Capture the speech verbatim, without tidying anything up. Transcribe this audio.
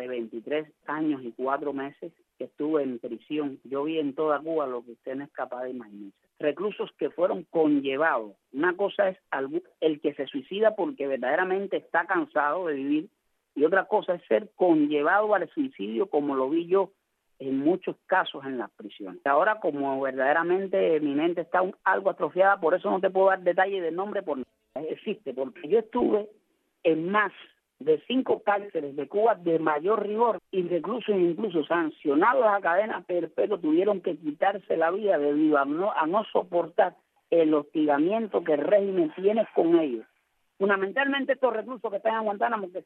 de veintitrés años y cuatro meses que estuve en prisión, yo vi en toda Cuba lo que usted no es capaz de imaginarse. Reclusos que fueron conllevados. Una cosa es el que se suicida porque verdaderamente está cansado de vivir, y otra cosa es ser conllevado al suicidio, como lo vi yo en muchos casos en las prisiones. Ahora, como verdaderamente mi mente está un, algo atrofiada, por eso no te puedo dar detalles del nombre, porque existe, porque yo estuve en más de cinco cárceles de Cuba de mayor rigor, y reclusos incluso sancionados a cadena perpetua tuvieron que quitarse la vida debido a no, a no soportar el hostigamiento que el régimen tiene con ellos. Fundamentalmente estos reclusos que están en Guantánamo, que